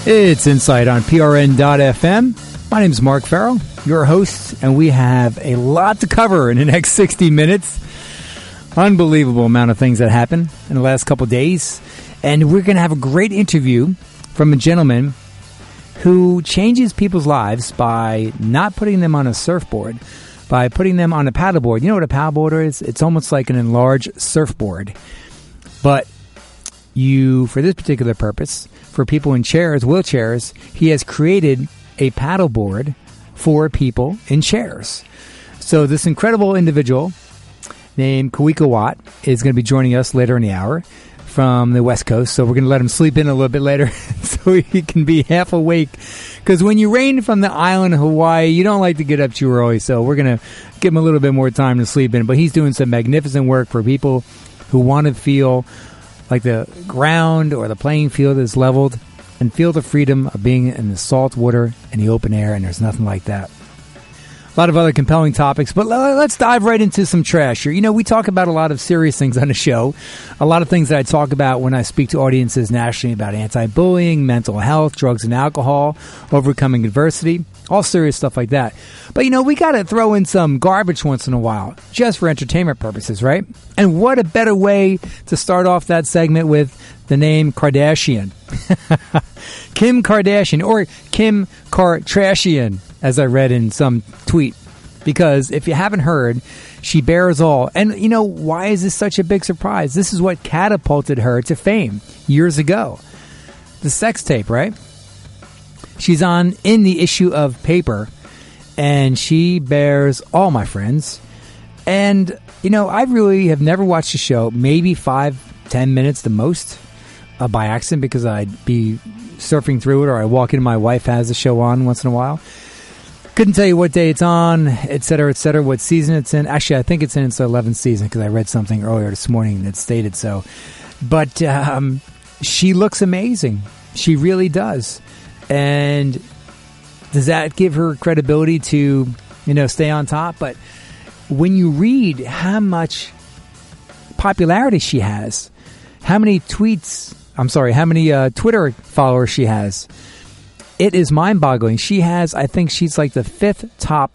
It's Insight on PRN.FM. My name is Mark Farrell, your host, and we have a lot to cover in the next 60 minutes. Unbelievable amount of things that happened in the last couple of days. And we're going to have a great interview from a gentleman who changes people's lives by not putting them on a surfboard, by putting them on a paddleboard. You know what a paddleboard is? It's almost like an enlarged surfboard. But for this particular purpose, for people in chairs, wheelchairs, he has created a paddleboard for people in chairs. So this incredible individual named Kawika Watt is going to be joining us later in the hour from the West Coast. So we're going to let him sleep in a little bit later so he can be half awake. Because when you rain from the island of Hawaii, you don't like to get up too early. So we're going to give him a little bit more time to sleep in. But he's doing some magnificent work for people who want to feel like the ground or the playing field is leveled and feel the freedom of being in the salt water and the open air, and there's nothing like that. A lot of other compelling topics, but let's dive right into some trash here. You know, we talk about a lot of serious things on the show, a lot of things that I talk about when I speak to audiences nationally about anti-bullying, mental health, drugs and alcohol, overcoming adversity, all serious stuff like that. But, you know, we got to throw in some garbage once in a while, just for entertainment purposes, right? And what a better way to start off that segment with the name Kardashian. Kim Kardashian, or Kim Kardashian, as I read in some tweet. Because if you haven't heard, she bears all. And, you know, why is this such a big surprise? This is what catapulted her to fame years ago. The sex tape, right? She's in the issue of Paper, and she bears all, my friends. And, you know, I really have never watched the show, maybe 5-10 minutes the most, by accident, because I'd be surfing through it, or I walk in, my wife has the show on once in a while. Couldn't tell you what day it's on, et cetera, what season it's in. Actually, I think it's in its 11th season, because I read something earlier this morning that stated so. But she looks amazing. She really does. And does that give her credibility to, you know, stay on top? But when you read how much popularity she has, how many Twitter followers she has, it is mind-boggling. She has, I think she's like the 5th top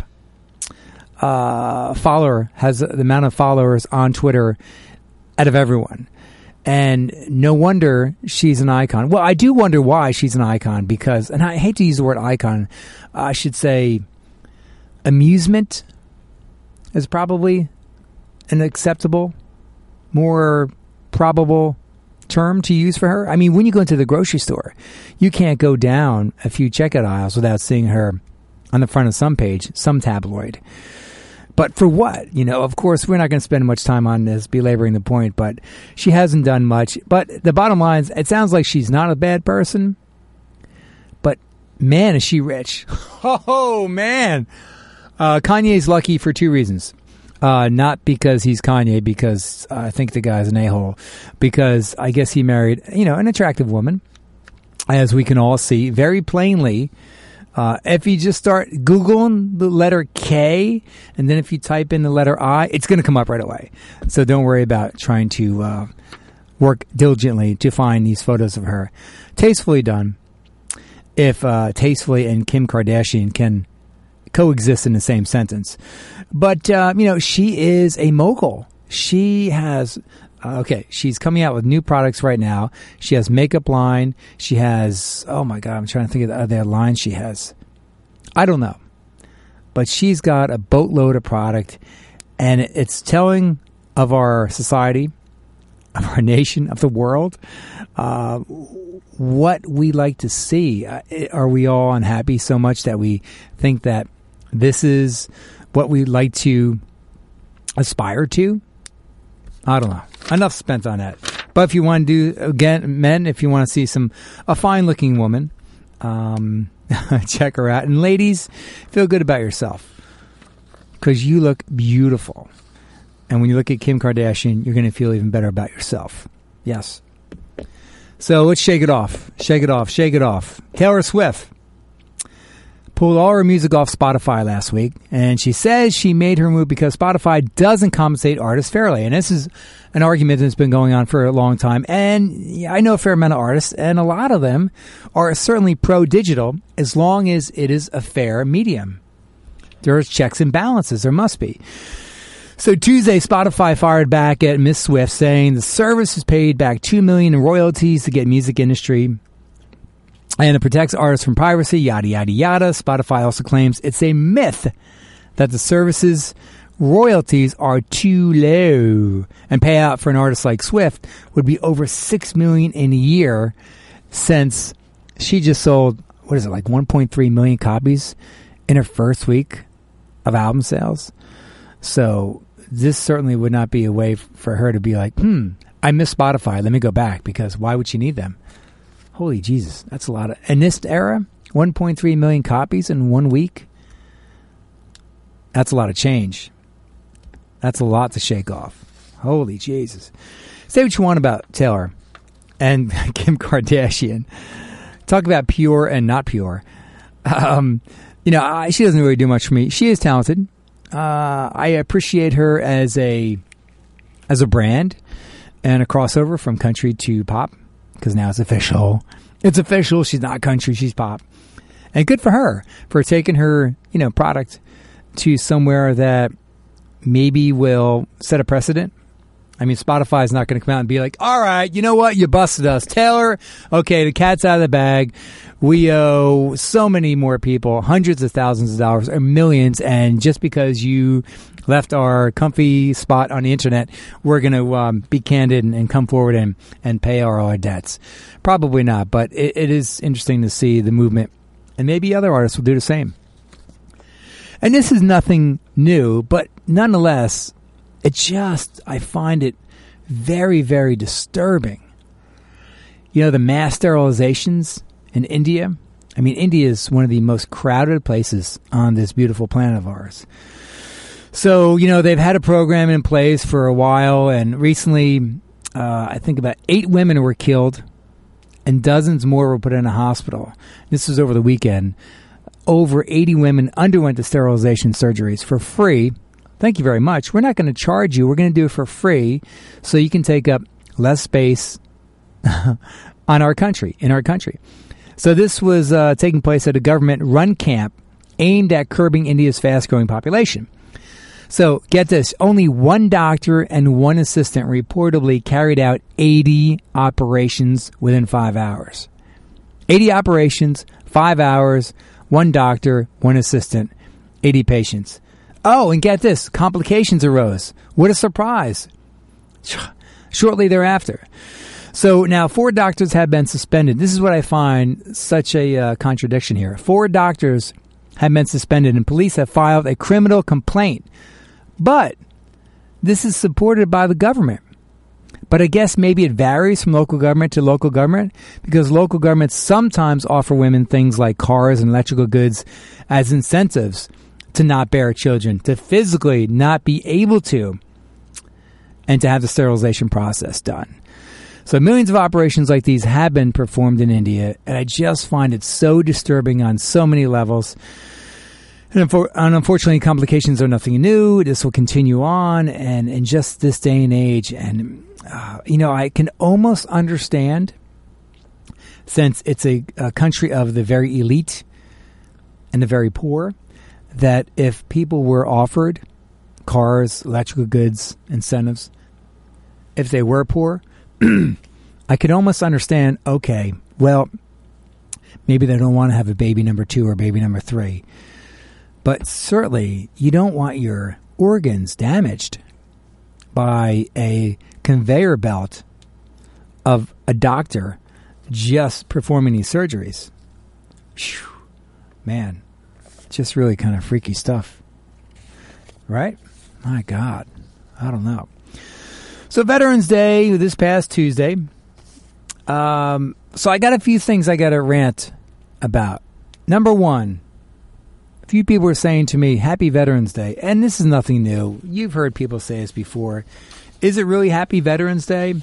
follower, has the amount of followers on Twitter out of everyone. And no wonder she's an icon. Well, I do wonder why she's an icon, because, and I hate to use the word icon, I should say amusement is probably an acceptable, more probable term to use for her. I mean, when you go into the grocery store, you can't go down a few checkout aisles without seeing her on the front of some page, some tabloid. But for what? You know, of course, we're not going to spend much time on this, belaboring the point, but she hasn't done much. But the bottom line is, it sounds like she's not a bad person, but man, is she rich. Oh, man. Kanye's lucky for 2 reasons. Not because he's Kanye, because I think the guy's an a-hole, because I guess he married, you know, an attractive woman, as we can all see very plainly. If you just start Googling the letter K, and then if you type in the letter I, it's going to come up right away. So don't worry about trying to work diligently to find these photos of her. Tastefully done. If tastefully and Kim Kardashian can coexist in the same sentence. But, you know, she is a mogul. She has... she's coming out with new products right now. She has makeup line. She has, oh my God, I'm trying to think of the other lines she has. I don't know. But she's got a boatload of product, and it's telling of our society, of our nation, of the world, what we like to see. Are we all unhappy so much that we think that this is what we like to aspire to? I don't know. Enough spent on that. But if you want to do, again, men, if you want to see a fine-looking woman, check her out. And ladies, feel good about yourself, because you look beautiful. And when you look at Kim Kardashian, you're going to feel even better about yourself. Yes. So let's shake it off. Shake it off. Shake it off. Taylor Swift pulled all her music off Spotify last week, and she says she made her move because Spotify doesn't compensate artists fairly. And this is an argument that's been going on for a long time. And I know a fair amount of artists, and a lot of them are certainly pro-digital as long as it is a fair medium. There's checks and balances. There must be. So Tuesday, Spotify fired back at Miss Swift, saying the service has paid back $2 million in royalties to get music industry, and it protects artists from piracy, yada, yada, yada. Spotify also claims it's a myth that the service's royalties are too low, and payout for an artist like Swift would be over $6 million in a year, since she just sold, what is it, like 1.3 million copies in her first week of album sales. So this certainly would not be a way for her to be like, I miss Spotify, let me go back, because why would she need them? Holy Jesus, that's a lot. In this era, 1.3 million copies in 1 week, that's a lot of change. That's a lot to shake off. Holy Jesus. Say what you want about Taylor and Kim Kardashian. Talk about pure and not pure. She doesn't really do much for me. She is talented. I appreciate her as a brand and a crossover from country to pop, because now it's official. It's official. She's not country. She's pop. And good for her for taking her, product to somewhere that maybe will set a precedent. I mean, Spotify is not going to come out and be like, all right, you know what? You busted us. Taylor, okay, the cat's out of the bag. We owe so many more people hundreds of thousands of dollars or millions, and just because you left our comfy spot on the internet, we're going to be candid and come forward and pay our debts. Probably not, but it is interesting to see the movement, and maybe other artists will do the same. And this is nothing new, but nonetheless, I find it very, very disturbing. The mass sterilizations in India. I mean, India is one of the most crowded places on this beautiful planet of ours. So, they've had a program in place for a while, and recently, I think about 8 women were killed, and dozens more were put in a hospital. This was over the weekend. Over 80 women underwent the sterilization surgeries for free. Thank you very much. We're not going to charge you. We're going to do it for free so you can take up less space in our country. So this was taking place at a government-run camp aimed at curbing India's fast-growing population. So get this. Only one doctor and one assistant reportedly carried out 80 operations within 5 hours. 80 operations, 5 hours, one doctor, one assistant, 80 patients. Oh, and get this, complications arose. What a surprise. Shortly thereafter. So now 4 doctors have been suspended. This is what I find such a contradiction here. 4 doctors have been suspended, and police have filed a criminal complaint. But this is supported by the government. But I guess maybe it varies from local government to local government, because local governments sometimes offer women things like cars and electrical goods as incentives to not bear children, to physically not be able to, and to have the sterilization process done. So millions of operations like these have been performed in India, and I just find it so disturbing on so many levels. And unfortunately, complications are nothing new. This will continue on, and in just this day and age. And, I can almost understand, since it's a country of the very elite and the very poor, that if people were offered cars, electrical goods, incentives, if they were poor, I could almost understand, okay, well, maybe they don't want to have a baby number 2 or baby number 3. But certainly, you don't want your organs damaged by a conveyor belt of a doctor just performing these surgeries. Whew. Man, just really kind of freaky stuff. Right? My God. I don't know. So Veterans Day, this past Tuesday. So I got a few things I got to rant about. Number one, a few people were saying to me, Happy Veterans Day. And this is nothing new. You've heard people say this before. Is it really Happy Veterans Day?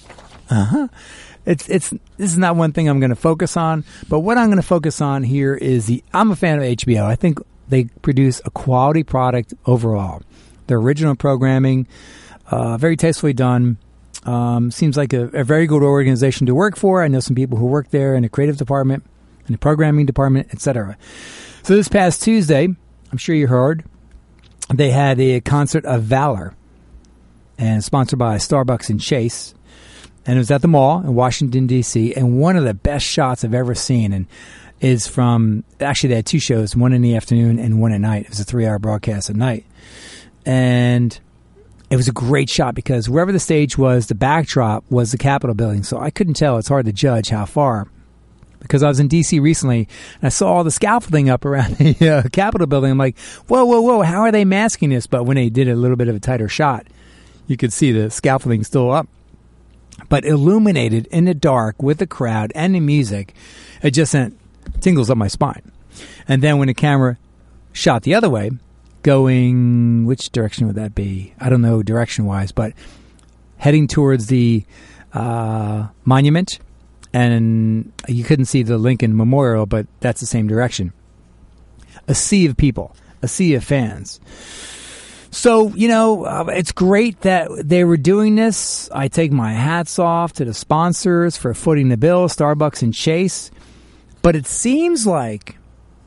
This is not one thing I'm going to focus on, but what I'm going to focus on here is I'm a fan of HBO. I think they produce a quality product overall. Their original programming, very tastefully done. Seems like a very good organization to work for. I know some people who work there in the creative department, in the programming department, etc. So this past Tuesday, I'm sure you heard, they had a concert of Valor, and sponsored by Starbucks and Chase. And it was at the mall in Washington, D.C., and one of the best shots I've ever seen and is from, actually they had two shows, one in the afternoon and one at night. It was a 3-hour broadcast at night. And it was a great shot because wherever the stage was, the backdrop was the Capitol building. So I couldn't tell. It's hard to judge how far. Because I was in D.C. recently, and I saw all the scaffolding up around the Capitol building. I'm like, whoa, how are they masking this? But when they did a little bit of a tighter shot, you could see the scaffolding still up. But illuminated in the dark with the crowd and the music, it just sent tingles up my spine. And then when the camera shot the other way, going, which direction would that be? I don't know direction-wise, but heading towards the monument, and you couldn't see the Lincoln Memorial, but that's the same direction. A sea of people, a sea of fans. So, it's great that they were doing this. I take my hats off to the sponsors for footing the bill, Starbucks and Chase. But it seems like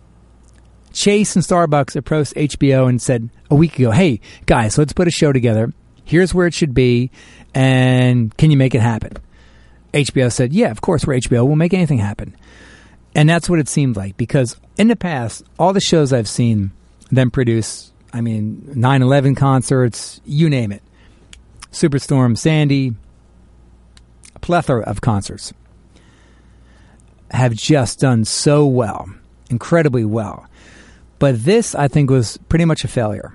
Chase and Starbucks approached HBO and said a week ago, hey, guys, let's put a show together. Here's where it should be, and can you make it happen? HBO said, yeah, of course, we're HBO. We'll make anything happen. And that's what it seemed like, because in the past, all the shows I've seen them produce, 9/11 concerts, you name it. Superstorm, Sandy, a plethora of concerts have just done so well, incredibly well. But this, I think, was pretty much a failure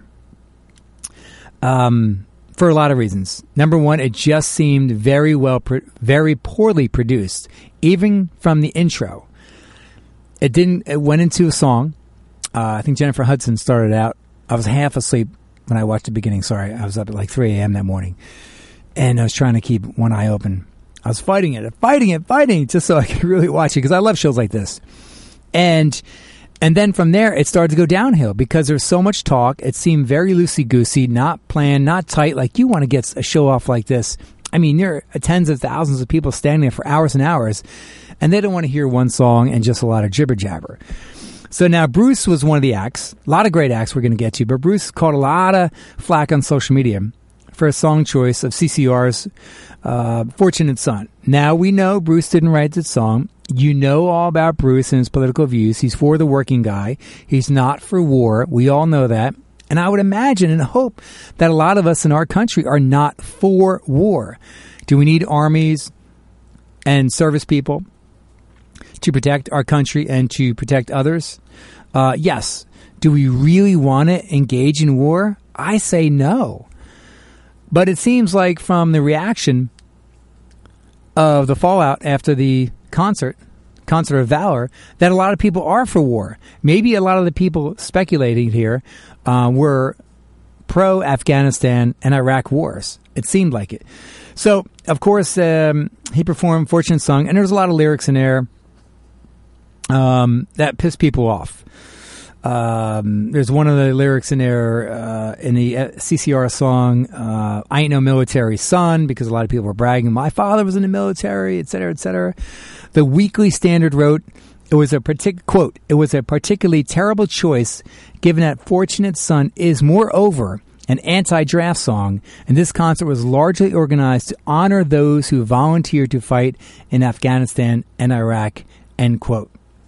for a lot of reasons. Number one, it just seemed very poorly produced, even from the intro. It went into a song. I think Jennifer Hudson started out. I was half asleep when I watched the beginning. Sorry, I was up at like 3 a.m. that morning. And I was trying to keep one eye open. I was fighting it, just so I could really watch it, because I love shows like this. And then from there, it started to go downhill, because there's so much talk. It seemed very loosey-goosey, not planned, not tight. Like, you want to get a show off like this. There are tens of thousands of people standing there for hours and hours, and they don't want to hear one song and just a lot of jibber-jabber. So now Bruce was one of the acts. A lot of great acts we're going to get to, but Bruce caught a lot of flack on social media for a song choice of CCR's Fortunate Son. Now we know Bruce didn't write the song. You know all about Bruce and his political views. He's for the working guy. He's not for war. We all know that. And I would imagine and hope that a lot of us in our country are not for war. Do we need armies and service people to protect our country and to protect others? Yes. Do we really want to engage in war? I say no. But it seems like from the reaction of the fallout after the concert of Valor, that a lot of people are for war. Maybe a lot of the people speculating here were pro-Afghanistan and Iraq wars. It seemed like it. So, of course, he performed Fortunate Son, and there was a lot of lyrics in there that pissed people off. There's one of the lyrics in there in the CCR song, I ain't no military son, because a lot of people were bragging, my father was in the military, et cetera, et cetera. The Weekly Standard wrote, it was a quote, it was a particularly terrible choice, given that Fortunate Son is, moreover, an anti-draft song, and this concert was largely organized to honor those who volunteered to fight in Afghanistan and Iraq, end quote.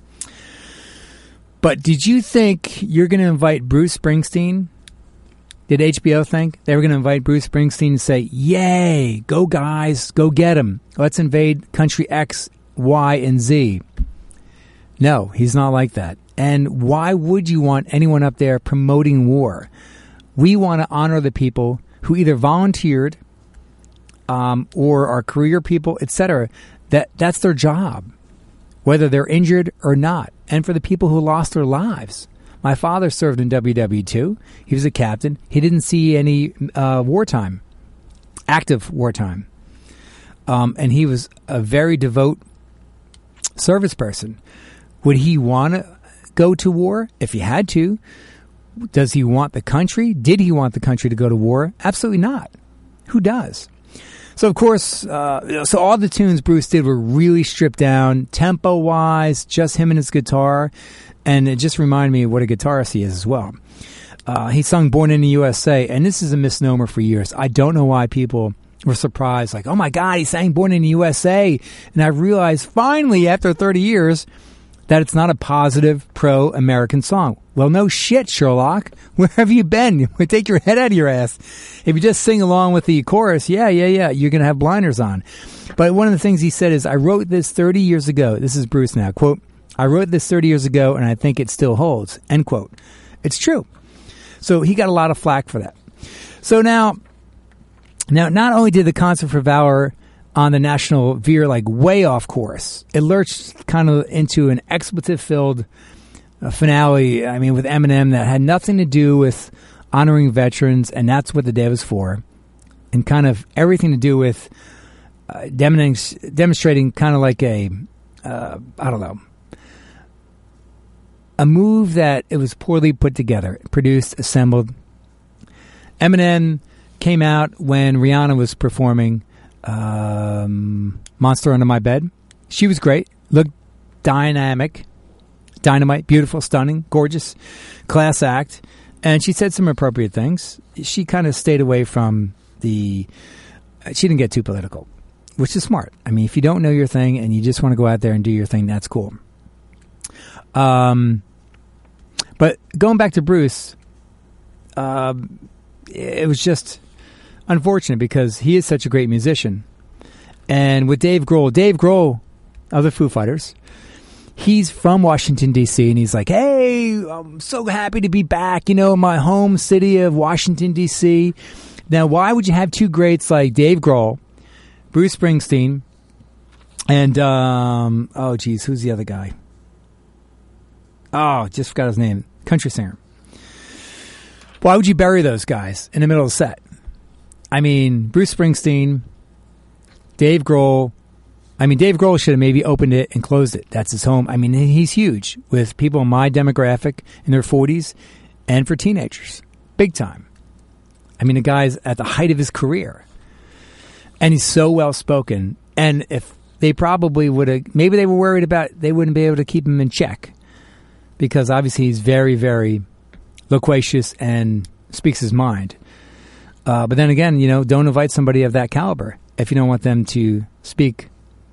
But did you think you're going to invite Bruce Springsteen? Did HBO think they were going to invite Bruce Springsteen and say, yay, go guys, go get him. Let's invade country X, Y, and Z. No, he's not like that. And why would you want anyone up there promoting war? We want to honor the people who either volunteered or are career people, etc. That's their job, whether they're injured or not. And for the people who lost their lives. My father served in WW2. He was a captain. He didn't see any wartime, active wartime. and he was a very devout service person. Would he want to go to war if he had to? Does he want the country? Did he want the country to go to war? Absolutely not. Who does? So, of course, so all the tunes Bruce did were really stripped down, tempo-wise, just him and his guitar, and it just reminded me of what a guitarist he is as well. He sung Born in the USA, and this is a misnomer for years. I don't know why people were surprised, like, oh my God, he sang Born in the USA. And I realized finally, after 30 years, that it's not a positive pro-American song. Well, no shit, Sherlock. Where have you been? Take your head out of your ass. If you just sing along with the chorus, yeah, you're going to have blinders on. But one of the things he said is, I wrote this 30 years ago. This is Bruce now. Quote, I wrote this 30 years ago, and I think it still holds. End quote. It's true. So he got a lot of flack for that. So now, not only did the Concert for Valor on the National veer like way off course, it lurched kind of into an expletive-filled finale, I mean, with Eminem that had nothing to do with honoring veterans, and that's what the day was for, and kind of everything to do with demonstrating kind of like a move that it was poorly put together, produced, assembled. Eminem came out when Rihanna was performing Monster Under My Bed. She was great, looked dynamic, dynamite, beautiful, stunning, gorgeous, class act, and she said some appropriate things. She kind of stayed away from she didn't get too political, which is smart. I mean, if you don't know your thing and you just want to go out there and do your thing, that's cool. But going back to Bruce, it was just unfortunate because he is such a great musician. And with Dave Grohl of the Foo Fighters, he's from Washington, D.C., and he's like, hey, I'm so happy to be back, my home city of Washington, D.C. Now, why would you have two greats like Dave Grohl, Bruce Springsteen, and, who's the other guy? Oh, just forgot his name. Country singer. Why would you bury those guys in the middle of the set? I mean, Bruce Springsteen, Dave Grohl. I mean, Dave Grohl should have maybe opened it and closed it. That's his home. I mean, he's huge with people in my demographic in their 40s and for teenagers. Big time. I mean, the guy's at the height of his career. And he's so well-spoken. And if they probably would have, maybe they were worried about they wouldn't be able to keep him in check. Because obviously he's very, very loquacious and speaks his mind. But then again, don't invite somebody of that caliber if you don't want them to speak,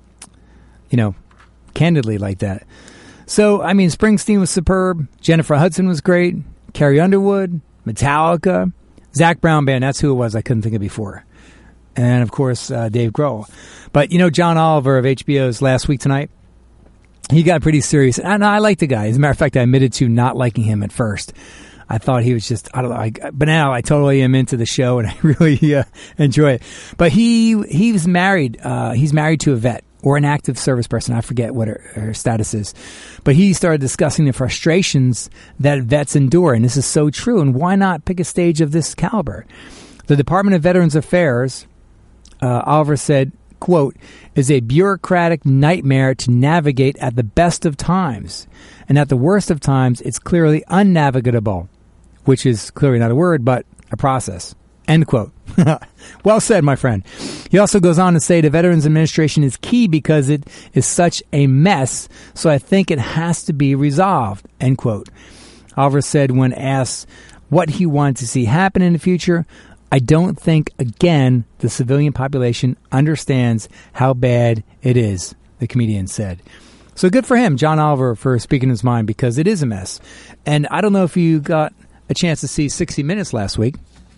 candidly like that. So, I mean, Springsteen was superb. Jennifer Hudson was great. Carrie Underwood, Metallica, Zac Brown Band. That's who it was I couldn't think of before. And, of course, Dave Grohl. But, John Oliver of HBO's Last Week Tonight, he got pretty serious. And I like the guy. As a matter of fact, I admitted to not liking him at first. I thought he was just, I don't know. But now I totally am into the show and I really enjoy it. But he was married. He's married to a vet or an active service person. I forget what her status is. But he started discussing the frustrations that vets endure. And this is so true. And why not pick a stage of this caliber? The Department of Veterans Affairs, Oliver said, quote, is a bureaucratic nightmare to navigate at the best of times. And at the worst of times, it's clearly unnavigable, which is clearly not a word, but a process. End quote. Well said, my friend. He also goes on to say the Veterans Administration is key because it is such a mess, so I think it has to be resolved. End quote. Oliver said when asked what he wanted to see happen in the future, I don't think, again, the civilian population understands how bad it is, the comedian said. So good for him, John Oliver, for speaking his mind, because it is a mess. And I don't know if you got a chance to see 60 Minutes last week.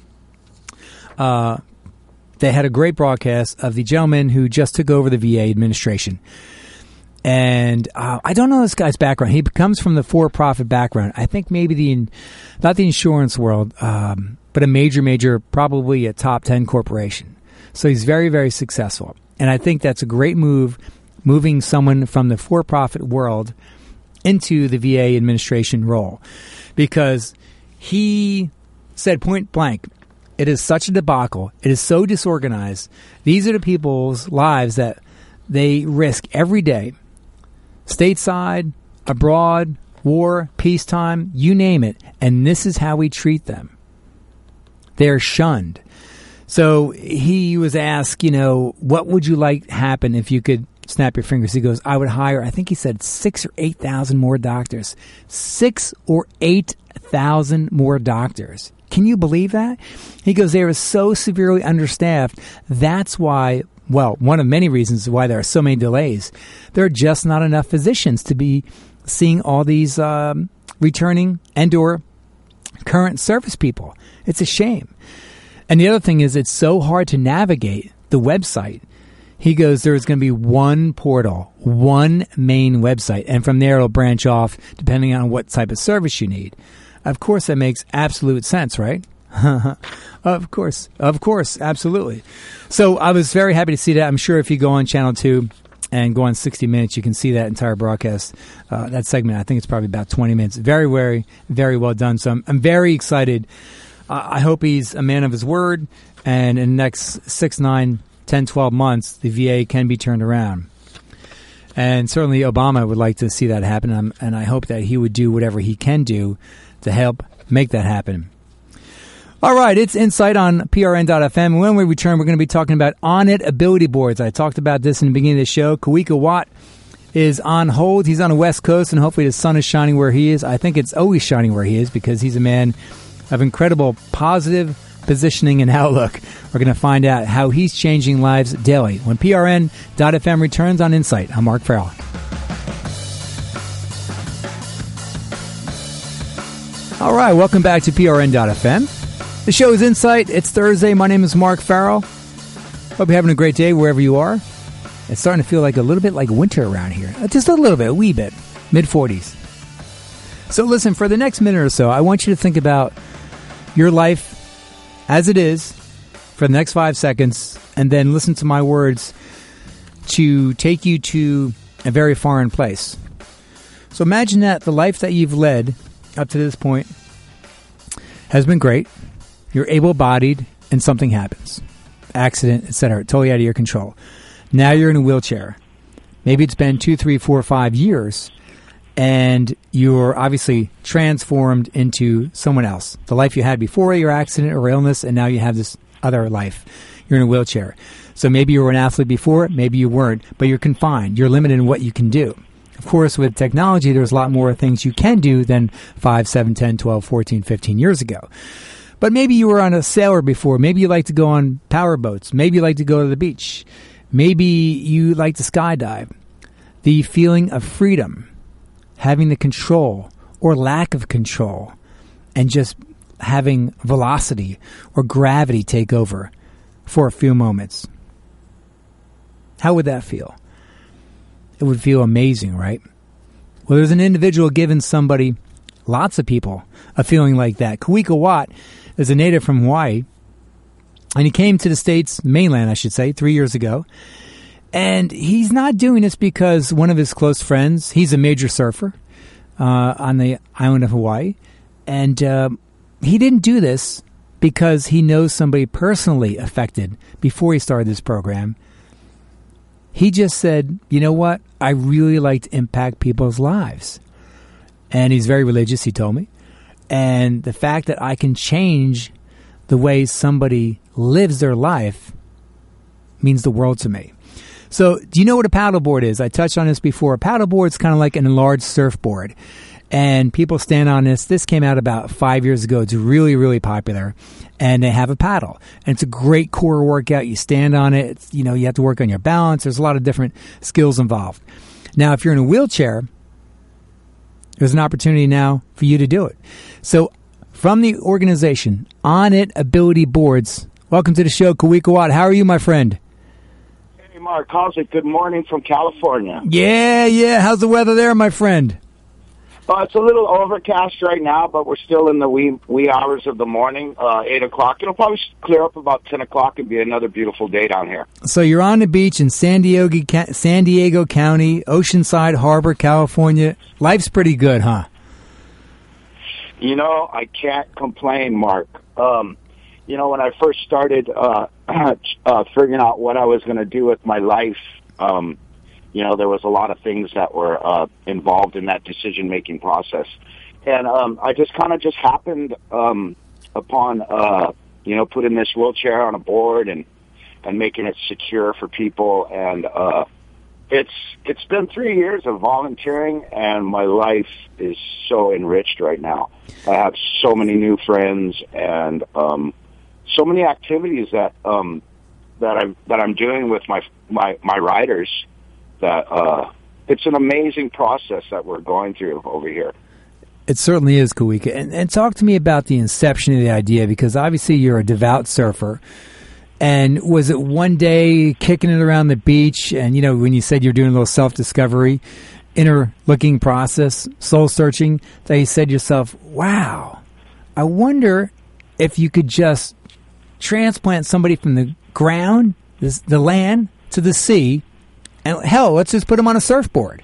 They had a great broadcast of the gentleman who just took over the VA administration. And I don't know this guy's background. He comes from the for-profit background. I think maybe not the insurance world, but a major, probably a top 10 corporation. So he's very, very successful. And I think that's a great move, moving someone from the for-profit world into the VA administration role. Because he said point blank, It is such a debacle. It is so disorganized. These are the people's lives that they risk every day. Stateside, abroad, war, peacetime, you name it. And this is how we treat them. They're shunned. So he was asked, what would you like to happen if you could snap your fingers? He goes, I would hire, I think he said 6,000 or 8,000 more doctors. 6,000 or 8,000 more doctors. Can you believe that? He goes, they are so severely understaffed. That's why, one of many reasons why there are so many delays. There are just not enough physicians to be seeing all these returning and or current service people. It's a shame. And the other thing is it's so hard to navigate the website. He goes, there's going to be one portal, one main website, and from there it'll branch off depending on what type of service you need. Of course, that makes absolute sense, right? Of course, absolutely. So I was very happy to see that. I'm sure if you go on Channel 2 and go on 60 Minutes, you can see that entire broadcast, that segment. I think it's probably about 20 minutes. Very, very, very well done. So I'm very excited. I hope he's a man of his word, and in the next 6, 9, 10, 12 months, the VA can be turned around. And certainly Obama would like to see that happen, and I hope that he would do whatever he can do to help make that happen. All right, it's Insight on PRN.FM. And when we return, we're going to be talking about On-It ability boards. I talked about this in the beginning of the show. Kawika Watt is on hold. He's on the West Coast, and hopefully the sun is shining where he is. I think it's always shining where he is because he's a man of incredible positive positioning and outlook. We're going to find out how he's changing lives daily. When PRN.FM returns on Insight, I'm Mark Farrell. All right, welcome back to PRN.FM. The show is Insight. It's Thursday. My name is Mark Farrell. Hope you're having a great day wherever you are. It's starting to feel like a little bit like winter around here. Just a little bit, a wee bit. Mid-40s. So listen, for the next minute or so, I want you to think about your life as it is for the next 5 seconds, and then listen to my words to take you to a very foreign place. So imagine that the life that you've led up to this point has been great. You're able-bodied, and something happens. Accident, etc. Totally out of your control. Now you're in a wheelchair. Maybe it's been 2, 3, 4, 5 years, and you're obviously transformed into someone else. The life you had before your accident or illness, and now you have this other life. You're in a wheelchair. So maybe you were an athlete before, maybe you weren't, but you're confined. You're limited in what you can do. Of course, with technology, there's a lot more things you can do than 5, 7, 10, 12, 14, 15 years ago. But maybe you were on a sailor before. Maybe you like to go on power boats. Maybe you like to go to the beach. Maybe you like to skydive. The feeling of freedom, having the control or lack of control, and just having velocity or gravity take over for a few moments. How would that feel? It would feel amazing, right? Well, there's an individual giving somebody, lots of people, a feeling like that. Kawika Watt is a native from Hawaii, and he came to the States, mainland, I should say, 3 years ago. And he's not doing this because one of his close friends, he's a major surfer on the island of Hawaii, and he didn't do this because he knows somebody personally affected before he started this program. He just said, you know what? I really like to impact people's lives. And he's very religious, he told me. And the fact that I can change the way somebody lives their life means the world to me. So, do you know what a paddleboard is? I touched on this before. A paddleboard is kind of like an enlarged surfboard. And people stand on this. This came out about 5 years ago. It's really, really popular. And they have a paddle. And it's a great core workout. You stand on it. It's, you have to work on your balance. There's a lot of different skills involved. Now, if you're in a wheelchair, there's an opportunity now for you to do it. So, from the organization, On-It Ability Boards, welcome to the show, Kawika Watt. How are you, my friend? Hey, Mark. How's it? Good morning from California. Yeah. How's the weather there, my friend? It's a little overcast right now, but we're still in the wee hours of the morning, 8 o'clock. It'll probably clear up about 10 o'clock and be another beautiful day down here. So you're on the beach in San Diego County, Oceanside Harbor, California. Life's pretty good, huh? I can't complain, Mark. when I first started figuring out what I was going to do with my life, there was a lot of things that were involved in that decision-making process. And I just happened upon, putting this wheelchair on a board and making it secure for people. And it's been 3 years of volunteering, and my life is so enriched right now. I have so many new friends and so many activities that I'm doing with my riders. That it's an amazing process that we're going through over here. It certainly is, Kawika. And talk to me about the inception of the idea, because obviously you're a devout surfer. And was it one day kicking it around the beach, and when you said you're doing a little self-discovery, inner-looking process, soul-searching, that you said to yourself, wow, I wonder if you could just transplant somebody from the ground, the land, to the sea, and hell, let's just put them on a surfboard.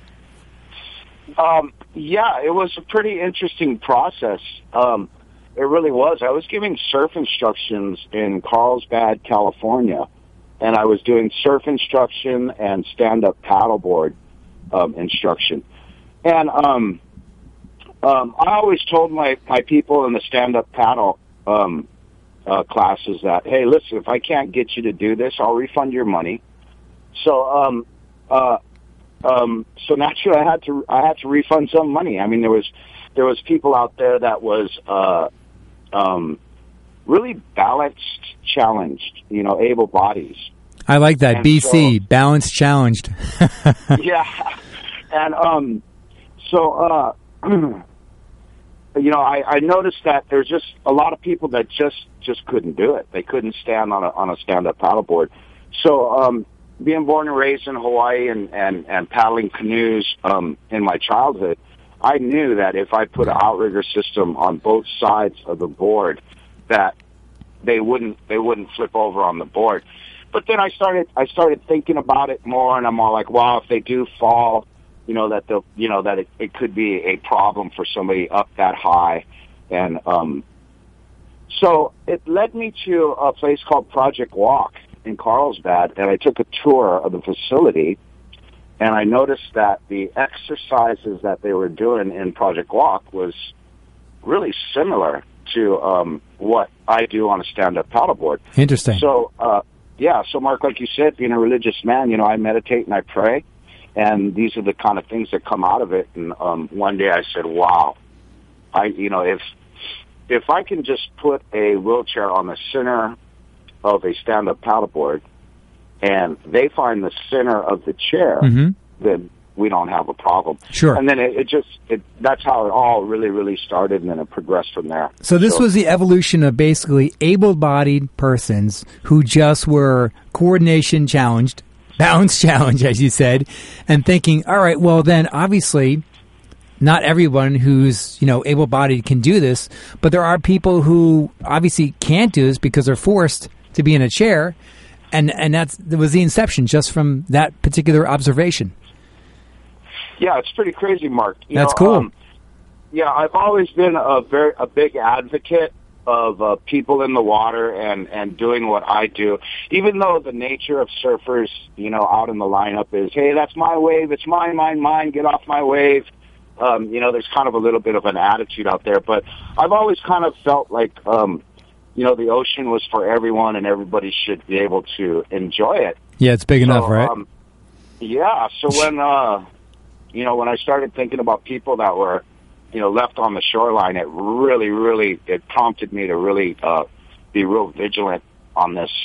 Yeah, it was a pretty interesting process. It really was. I was giving surf instructions in Carlsbad, California, and I was doing surf instruction and stand-up paddleboard instruction. And I always told my people in the stand-up paddle classes that, hey, listen, if I can't get you to do this, I'll refund your money. So naturally, I had to refund some money. I mean, there was people out there that was really balanced, challenged, able bodies. I like that. And BC, balanced, challenged. Yeah, and I noticed that there's just a lot of people that just couldn't do it. They couldn't stand on a stand-up paddleboard. So being born and raised in Hawaii and paddling canoes in my childhood, I knew that if I put an outrigger system on both sides of the board, that they wouldn't flip over on the board. But then I started thinking about it more, and I'm all like, wow, if they do fall, that it could be a problem for somebody up that high. And so it led me to a place called Project Walk in Carlsbad, and I took a tour of the facility, and I noticed that the exercises that they were doing in Project Walk was really similar to what I do on a stand-up paddleboard. Interesting. So, so Mark, like you said, being a religious man, I meditate and I pray, and these are the kind of things that come out of it. And one day I said, wow, if I can just put a wheelchair on the center of a stand-up paddleboard, and they find the center of the chair, then we don't have a problem. Sure. And then that's how it all really, really started, and then it progressed from there. So this was the evolution of basically able-bodied persons who just were coordination challenged, balance challenged, as you said, and thinking, all right, well then obviously not everyone who's, able-bodied can do this, but there are people who obviously can't do this because they're forced to be in a chair, and that was the inception just from that particular observation. Yeah, it's pretty crazy, Mark. That's cool. I've always been a big advocate of people in the water and doing what I do, even though the nature of surfers, out in the lineup is, hey, that's my wave, it's mine, get off my wave. There's kind of a little bit of an attitude out there, but I've always kind of felt like, the ocean was for everyone and everybody should be able to enjoy it. Yeah, it's big enough, right? So when I started thinking about people that were, left on the shoreline, it really, really, it prompted me to really be real vigilant on this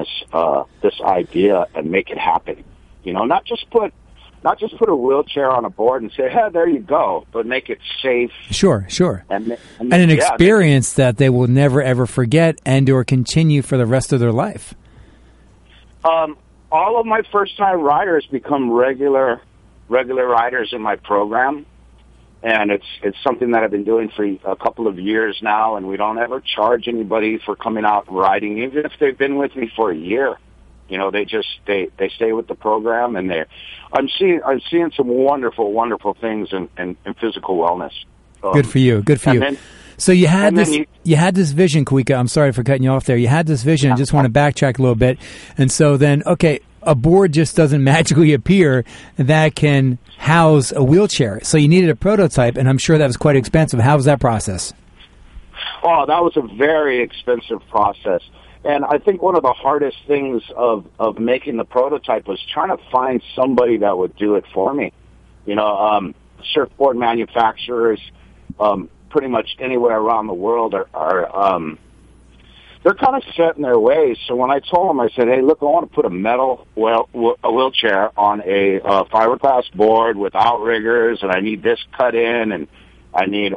idea and make it happen. Not just put a wheelchair on a board and say, hey, there you go, but make it safe. Sure. And an experience that they will never, ever forget and or continue for the rest of their life. All of my first-time riders become regular riders in my program, and it's something that I've been doing for a couple of years now, and we don't ever charge anybody for coming out and riding, even if they've been with me for a year. They stay with the program, and I'm seeing some wonderful things in physical wellness. Good for you. So you had you had this vision, Kawika. I'm sorry for cutting you off there. You had this vision. I just want to backtrack a little bit. And so then, okay, a board just doesn't magically appear that can house a wheelchair. So you needed a prototype, and I'm sure that was quite expensive. How was that process? Oh, that was a very expensive process. And I think one of the hardest things of making the prototype was trying to find somebody that would do it for me. You know, surfboard manufacturers, pretty much anywhere around the world are they're kind of set in their ways. So when I told them, I said, hey, look, I want to put a wheelchair on a fiberglass board with outriggers, and I need this cut in, and I need,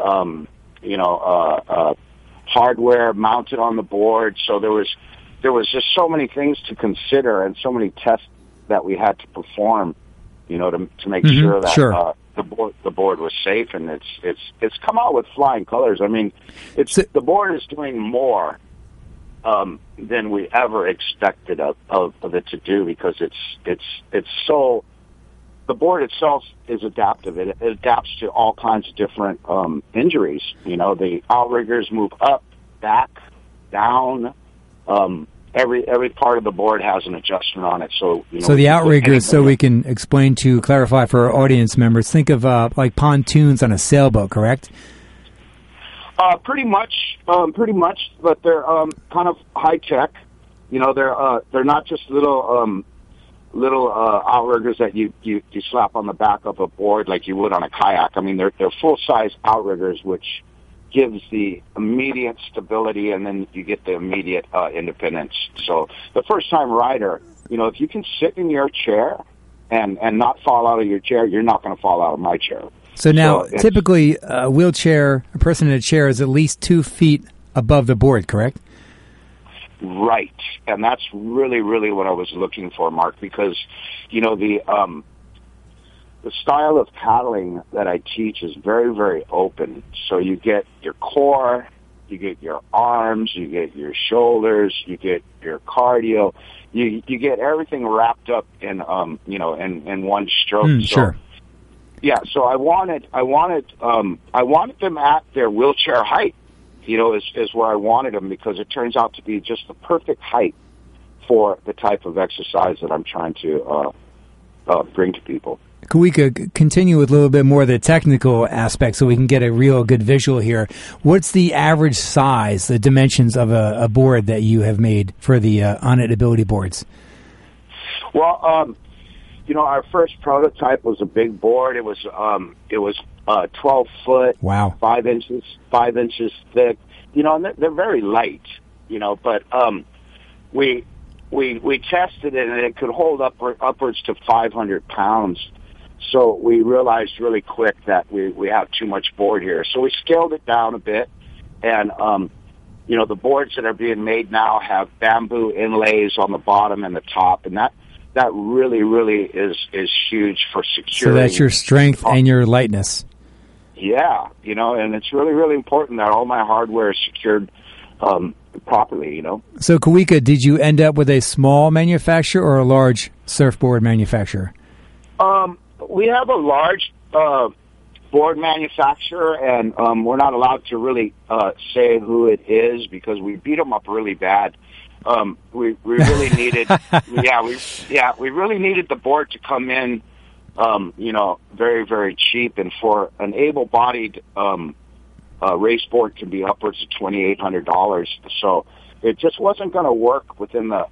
hardware mounted on the board. So there was just so many things to consider and so many tests that we had to perform, you know, to make sure that the board was safe, and it's come out with flying colors. I mean, the board is doing more than we ever expected of it to do, because it's so. The board itself is adaptive. It adapts to all kinds of different injuries. You know, the outriggers move up, back, down. Every part of the board has an adjustment on it. So, you know, so the outriggers, so we can clarify for our audience members, think of like pontoons on a sailboat, correct? Pretty much, but they're kind of high tech. You know, they're not just little outriggers that you slap on the back of a board like you would on a kayak. I mean, they're full size outriggers, which gives the immediate stability, and then you get the immediate independence. So the first time rider, you know, if you can sit in your chair and not fall out of your chair, you're not going to fall out of my chair. So now, typically, a person in a chair is at least 2 feet above the board, correct? Right. And that's really, really what I was looking for, Mark, because, you know, the style of paddling that I teach is very, very open. So you get your core, you get your arms, you get your shoulders, you get your cardio, you get everything wrapped up in, in one stroke. Sure. Yeah, so I wanted them at their wheelchair height, you know, is where I wanted them, because it turns out to be just the perfect height for the type of exercise that I'm trying to bring to people. Kawika, continue with a little bit more of the technical aspect so we can get a real good visual here. What's the average size, the dimensions of a board that you have made for the Onnit Ability boards? Well, you know, our first prototype was a big board. It was 12 foot, wow, 5 inches thick. You know, and they're very light. You know, but we tested it, and it could hold upwards to 500 pounds. So we realized really quick that we have too much board here. So we scaled it down a bit, and you know, the boards that are being made now have bamboo inlays on the bottom and the top, and that really, really is huge for securing. So that's your strength and your lightness. Yeah, you know, and it's really, really important that all my hardware is secured properly, you know. So, Kawika, did you end up with a small manufacturer or a large surfboard manufacturer? We have a large board manufacturer, and we're not allowed to really say who it is because we beat them up really bad. We really needed, we really needed the board to come in, you know, very, very cheap, and for an able-bodied race board can be upwards of $2,800. So it just wasn't going to work within the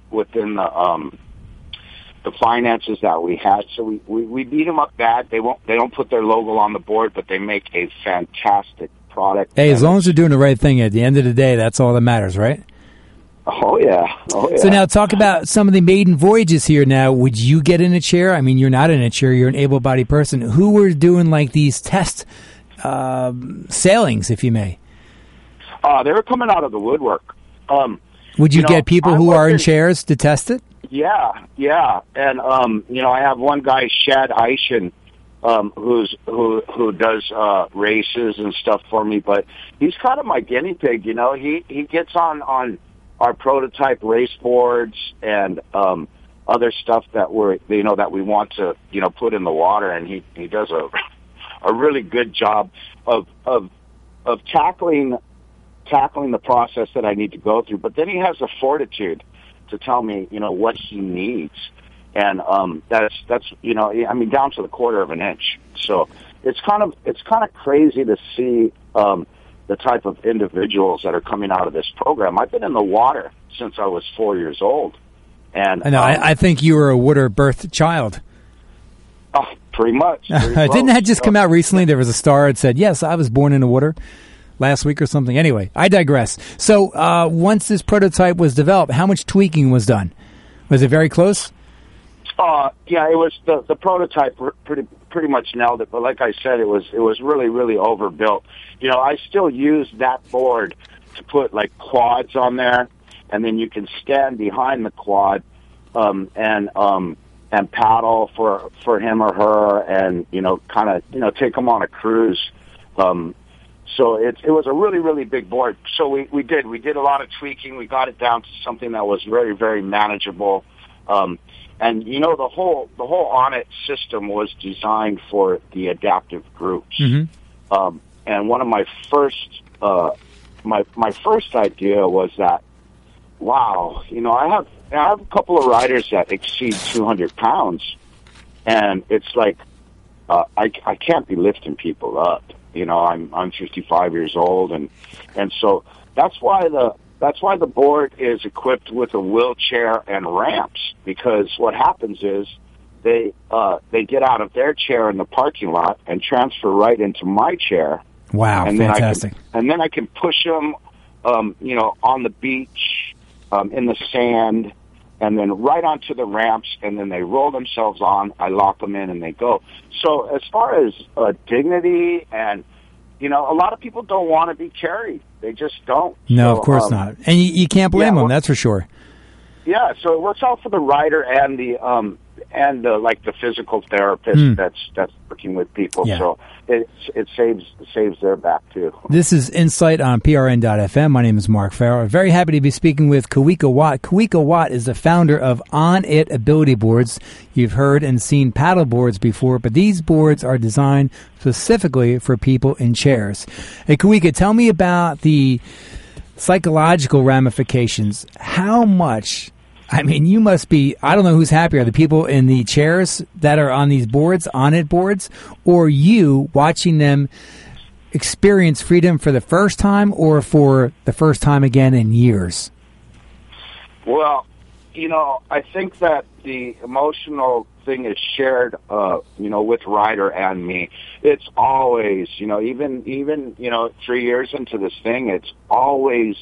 finances that we had. So we beat them up bad. They don't put their logo on the board, but they make a fantastic product. Hey, as long as they're doing the right thing, at the end of the day, that's all that matters, right? Oh yeah. So now talk about some of the maiden voyages here. Now, would you get in a chair? I mean, you're not in a chair. You're an able-bodied person. Who were doing like these test sailings, if you may? They were coming out of the woodwork. Would you get people who are in chairs to test it? Yeah. And, you know, I have one guy, Shad Eishen, who does races and stuff for me, but he's kind of my guinea pig, you know. He gets on our prototype race boards and other stuff that we want to, you know, put in the water, and he does a really good job of tackling tackling the process that I need to go through. But then he has the fortitude to tell me, what he needs. And that's I mean, down to the quarter of an inch. So it's kind of crazy to see the type of individuals that are coming out of this program. I've been in the water since I was 4 years old. And I know, I think you were a water birth child. Oh, pretty much. Didn't that just come out recently? There was a star that said, yes, I was born in the water last week or something. Anyway, I digress. So once this prototype was developed, how much tweaking was done? Was it very close? Yeah, it was the prototype pretty much nailed it. But like I said, it was really, really overbuilt. I still use that board to put like quads on there, and then you can stand behind the quad and paddle for him or her, and kind of take them on a cruise. So it was a really, really big board. So we did a lot of tweaking. We got it down to something that was very, very manageable. And the whole On-It system was designed for the adaptive groups. Mm-hmm. And one of my first my first idea was that, wow, I have a couple of riders that exceed 200 pounds, and it's like I can't be lifting people up. I'm 55 years old, and so that's why the board is equipped with a wheelchair and ramps, because what happens is they get out of their chair in the parking lot and transfer right into my chair. Wow, and fantastic! Then I can push them, on the beach, in the sand, and then right onto the ramps, and then they roll themselves on. I lock them in, and they go. So as far as dignity, and a lot of people don't want to be carried. They just don't. No, so, of course not. And you can't blame them. That's for sure. Yeah, so it works out for the rider and the physical therapist that's working with people. Yeah. So it saves their back too. This is Insight on PRN.FM. My name is Mark Farrell. I'm very happy to be speaking with Kawika Watt. Kawika Watt is the founder of On-It Ability Boards. You've heard and seen paddle boards before, but these boards are designed specifically for people in chairs. Hey, Kawika, tell me about the psychological ramifications. How much, you must be, I don't know who's happier, the people in the chairs that are on these boards, On-It boards, or you watching them experience freedom for the first time, or for the first time again in years? Well, I think that the emotional thing is shared, with Ryder and me. It's always, even 3 years into this thing, it's always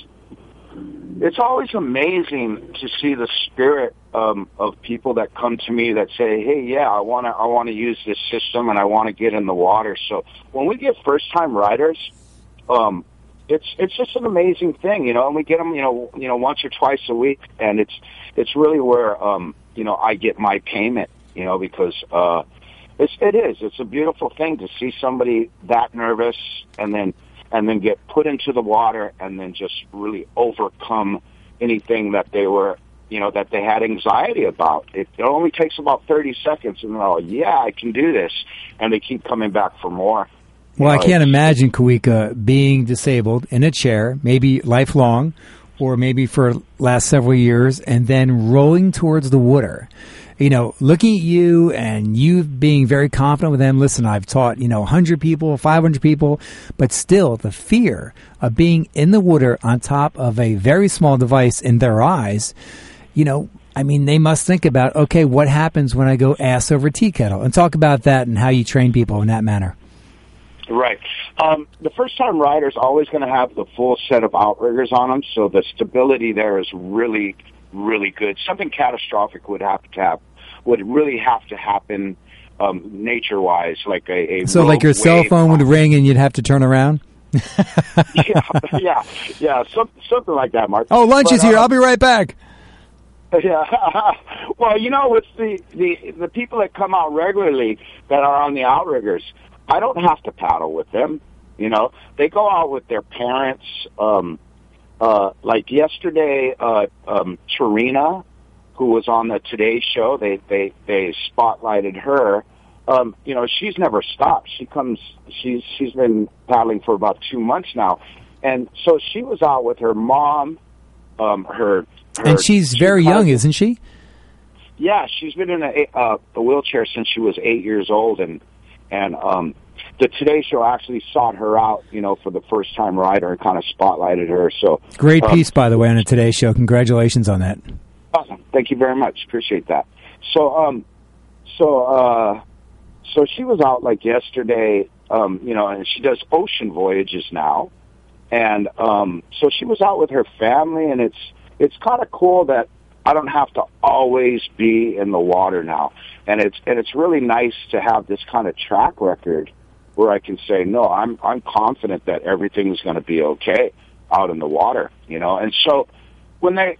amazing to see the spirit of people that come to me that say, "Hey, yeah, I want to use this system, and I want to get in the water." So when we get first time riders, it's just an amazing thing, and we get them, once or twice a week, and it's really where I get my payment, because it's a beautiful thing to see somebody that nervous and then get put into the water and then just really overcome anything that they were, that they had anxiety about. It only takes about 30 seconds, and they're all, yeah, I can do this, and they keep coming back for more. Well, I can't imagine, Kawika, being disabled in a chair, maybe lifelong, or maybe for last several years, and then rolling towards the water. Looking at you and you being very confident with them. Listen, I've taught, 100 people, 500 people, but still the fear of being in the water on top of a very small device in their eyes, they must think about, okay, what happens when I go ass over tea kettle? And talk about that and how you train people in that manner. Right. The first-time rider's always going to have the full set of outriggers on them, so the stability there is really, really good. Something catastrophic would really have to happen nature-wise, like a so like your cell phone would ring and you'd have to turn around? yeah, something like that, Mark. Oh, lunch is here. I'll be right back. Yeah. Well, with the people that come out regularly that are on the outriggers, I don't have to paddle with them. They go out with their parents. Like yesterday, Tarina, who was on the Today Show, they spotlighted her. She's never stopped. She's been paddling for about 2 months now. And so she was out with her mom, her and she's very young, isn't she? Yeah, she's been in a wheelchair since she was 8 years old, and the Today Show actually sought her out, for the first time rider and kind of spotlighted her. So great piece, by the way, on the Today Show. Congratulations on that. Awesome, thank you very much. Appreciate that. So she was out like yesterday, and she does ocean voyages now, and so she was out with her family, and it's kind of cool that I don't have to always be in the water now. And it's really nice to have this kind of track record where I can say, no, I'm confident that everything's going to be okay out in the water, And so when they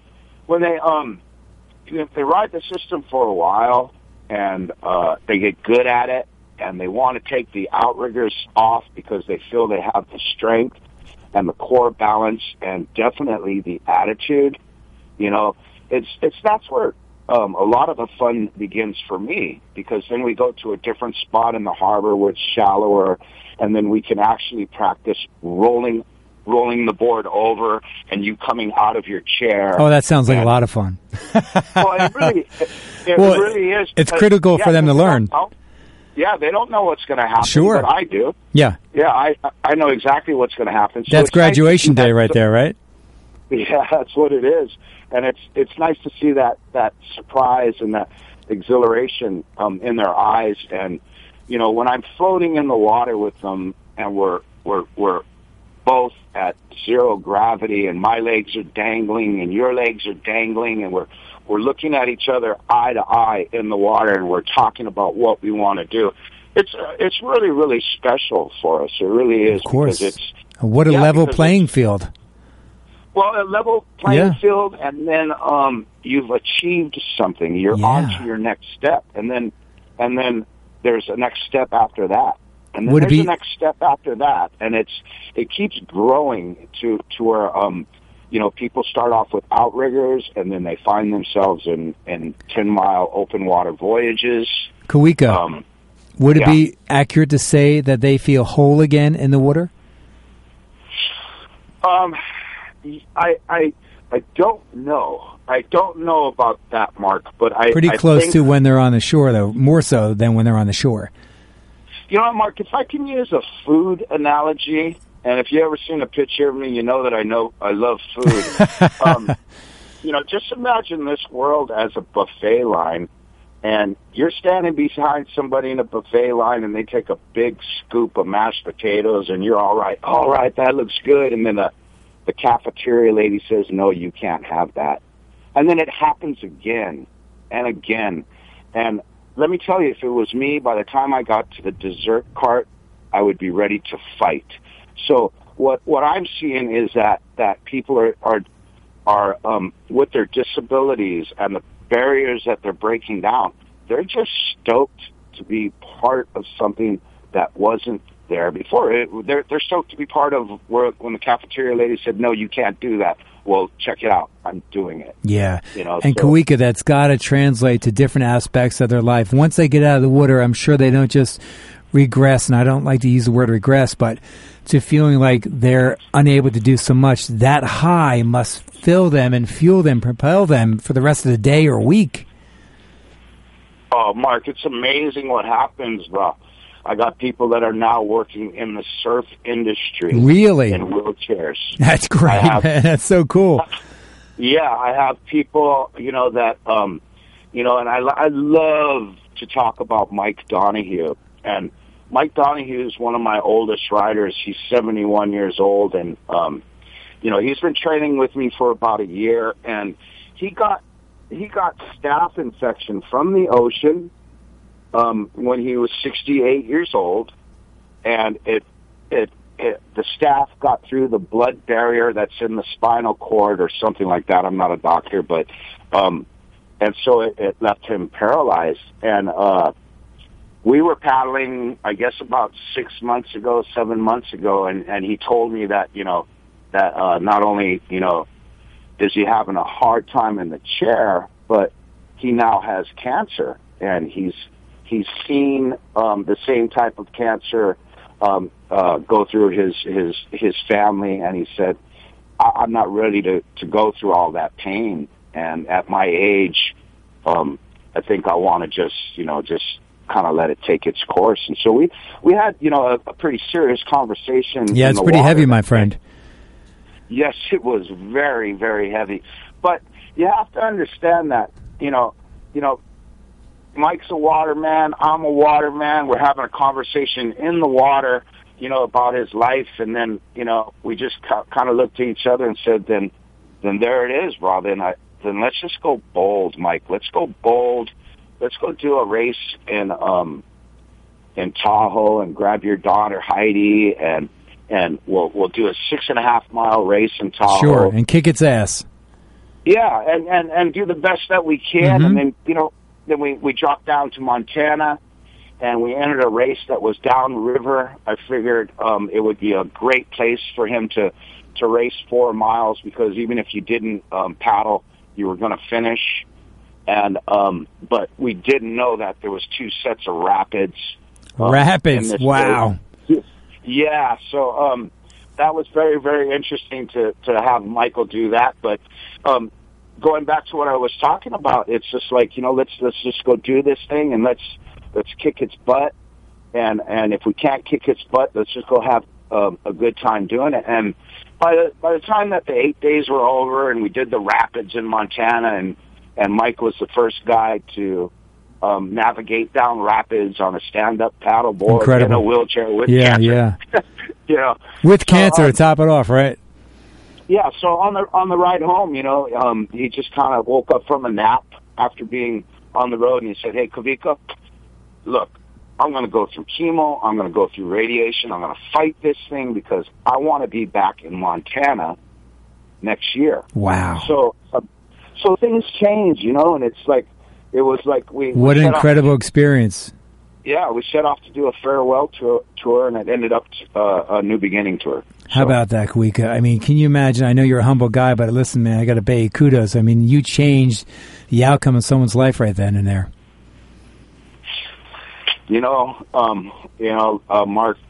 ride the system for a while and they get good at it and they want to take the outriggers off because they feel they have the strength and the core balance and definitely the attitude, that's where a lot of the fun begins for me, because then we go to a different spot in the harbor where it's shallower, and then we can actually practice rolling the board over and you coming out of your chair. Oh, that sounds like a lot of fun. Well, it really is. It's critical for them to learn. Yeah, they don't know what's going to happen, sure. But I do. Yeah. Yeah, I know exactly what's going to happen. So that's graduation day right there, right? Yeah, that's what it is. And it's nice to see that surprise and that exhilaration in their eyes. And when I'm floating in the water with them, and we're both at zero gravity, and my legs are dangling, and your legs are dangling, and we're looking at each other eye to eye in the water, and we're talking about what we want to do. It's really, really special for us. It really is. Of course. Because what a level playing field. Well, a level playing field, and then you've achieved something. You're on to your next step, and then there's a next step after that, and then there's a next step after that, and it keeps growing to where people start off with outriggers, and then they find themselves in 10-mile open water voyages. Kawika, would it be accurate to say that they feel whole again in the water? I don't know. I don't know about that, Mark, but pretty close to when they're on the shore, though, more so than when they're on the shore. You know what, Mark, if I can use a food analogy, and if you ever seen a picture of me, you know that I love food. Just imagine this world as a buffet line, and you're standing behind somebody in a buffet line, and they take a big scoop of mashed potatoes, and you're all right, that looks good, and then the cafeteria lady says, no, you can't have that. And then it happens again and again. And let me tell you, if it was me, by the time I got to the dessert cart, I would be ready to fight. So what I'm seeing is that people are with their disabilities and the barriers that they're breaking down, they're just stoked to be part of something that wasn't there before. They're stoked to be part of when the cafeteria lady said, no, you can't do that. Well, check it out. I'm doing it. Yeah. And Kawika, that's got to translate to different aspects of their life. Once they get out of the water, I'm sure they don't just regress, and I don't like to use the word regress, but to feeling like they're unable to do so much. That high must fill them and fuel them, propel them for the rest of the day or week. Oh, Mark, it's amazing what happens, bro. I got people that are now working in the surf industry. Really? In wheelchairs. That's great, man. That's so cool. Yeah, I have people, that, and I love to talk about Mike Donahue. And Mike Donahue is one of my oldest riders. He's 71 years old, and, he's been training with me for about a year, and he got staph infection from the ocean when he was 68 years old, and the staph got through the blood barrier that's in the spinal cord or something like that. I'm not a doctor, but and so it left him paralyzed. And we were paddling, I guess, about 7 months ago, and he told me that that not only is he having a hard time in the chair, but he now has cancer, and he's seen the same type of cancer go through his family, and he said, I'm not ready to go through all that pain. And at my age, I think I want to just kind of let it take its course. And so we had, a pretty serious conversation. Yeah, it's pretty heavy, my friend. Yes, it was very, very heavy. But you have to understand that, Mike's a waterman, I'm a waterman. We're having a conversation in the water, about his life. And then, we just kind of looked at each other and said, then there it is, bro. Then let's just go bold, Mike. Let's go bold. Let's go do a race in Tahoe and grab your daughter Heidi, and we'll do a 6.5 mile race in Tahoe. Sure, and kick its ass. Yeah, and do the best that we can, and then then we dropped down to Montana, and we entered a race that was downriver. I figured it would be a great place for him to race 4 miles, because even if you didn't paddle, you were going to finish. And but we didn't know that there was 2 sets of rapids. Rapids, wow. Race. Yeah, so that was very, very interesting to have Michael do that. But going back to what I was talking about, it's just like, let's just go do this thing, and let's kick its butt. And if we can't kick its butt, let's just go have a good time doing it. And by the time that the 8 days were over and we did the rapids in Montana, and Mike was the first guy to navigate down rapids on a stand-up paddleboard. Incredible. In a wheelchair with cancer. Yeah. With cancer to top it off, right? Yeah. So on the ride home, he just kind of woke up from a nap after being on the road, and he said, "Hey, Kavika, look, I'm going to go through chemo. I'm going to go through radiation. I'm going to fight this thing because I want to be back in Montana next year." Wow. So things change, and it was like what an incredible experience. Yeah, we set off to do a farewell tour, and it ended up a new beginning tour. How about that, Kawika? I mean, can you imagine? I know you're a humble guy, but listen, man, I got to pay you kudos. I mean, you changed the outcome of someone's life right then and there. Mark,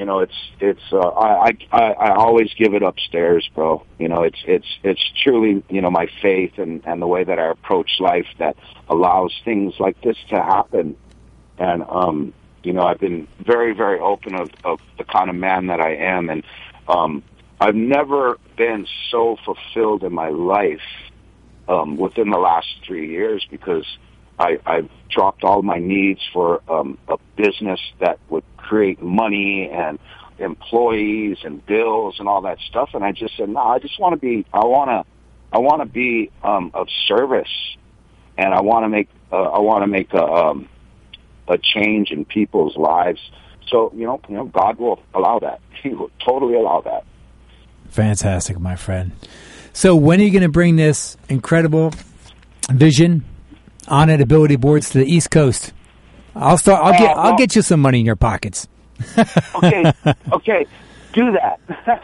I always give it upstairs, bro. It's truly, my faith and the way that I approach life that allows things like this to happen. And, I've been very, very open of the kind of man that I am. And, I've never been so fulfilled in my life, within the last 3 years, because I've dropped all my needs for a business that would create money and employees and bills and all that stuff. And I just said, no, I just want to be, I want to be of service, and I want to make a change in people's lives. So, God will allow that. He will totally allow that. Fantastic, my friend. So when are you going to bring this incredible vision on at Ability Boards to the East Coast? I'll get you some money in your pockets. Okay, do that.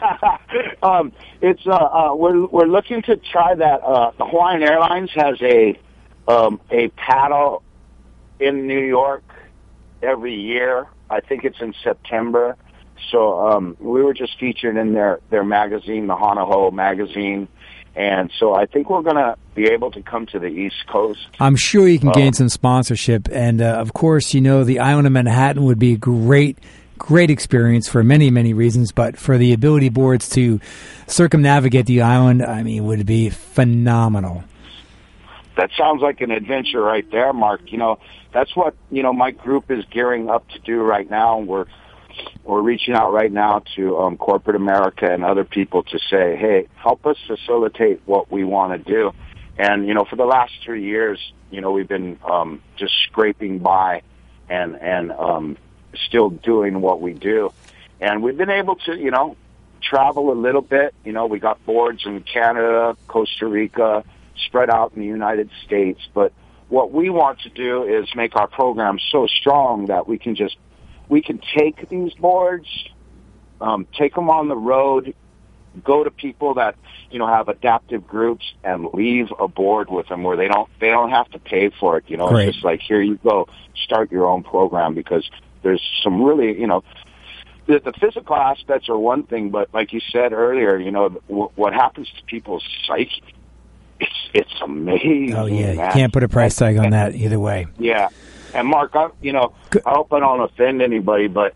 We're looking to try that. The Hawaiian Airlines has a paddle in New York every year. I think it's in September. So we were just featured in their magazine, the Hanaho magazine. And so I think we're going to be able to come to the East Coast. I'm sure you can gain some sponsorship. And, of course, the island of Manhattan would be a great experience for many, many reasons. But for the Ability Boards to circumnavigate the island, I mean, would be phenomenal. That sounds like an adventure right there, Mark. That's what, my group is gearing up to do right now. We're reaching out right now to corporate America and other people to say, hey, help us facilitate what we want to do. And, for the last 3 years, we've been just scraping by and still doing what we do. And we've been able to, travel a little bit. We got boards in Canada, Costa Rica, spread out in the United States. But what we want to do is make our program so strong that we can take these boards, take them on the road, go to people that, have adaptive groups, and leave a board with them where they don't have to pay for it. Great. It's just like, here you go, start your own program, because there's some really, the physical aspects are one thing, but like you said earlier, you know, what happens to people's psyche, it's amazing. Oh, yeah. Man. You can't put a price tag on that either way. Yeah. And, Mark, I hope I don't offend anybody, but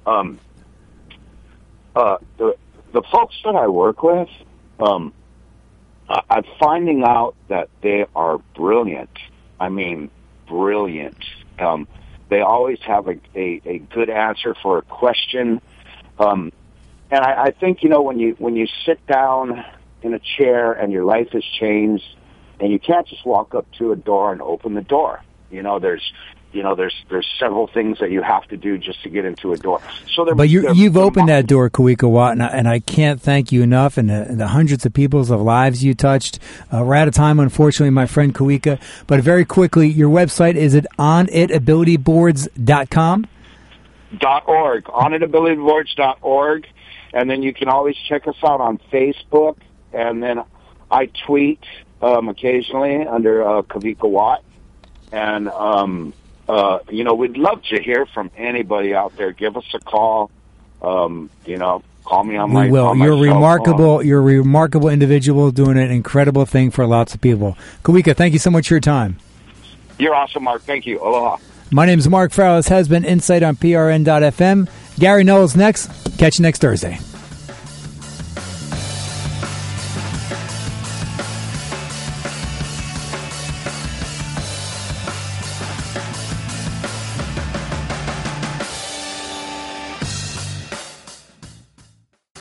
the folks that I work with, I'm finding out that they are brilliant. I mean, brilliant. They always have a good answer for a question. And I think, you know, when you sit down in a chair and your life has changed and you can't just walk up to a door and open the door. There's several things that you have to do just to get into a door. But you've opened that door, Kawika Watt, and I can't thank you enough, and the hundreds of people's lives you touched. We're out of time, unfortunately, my friend Kawika. But very quickly, your website, is it onitabilityboards.com? .org, onitabilityboards.org. And then you can always check us out on Facebook. And then I tweet occasionally under Kawika Watt. And, we'd love to hear from anybody out there. Give us a call. Call me on my. We will. You're remarkable. You're a remarkable individual doing an incredible thing for lots of people. Kawika, thank you so much for your time. You're awesome, Mark. Thank you. Aloha. My name is Mark Farrell. This has been Insight on PRN.FM. Gary Knowles next. Catch you next Thursday.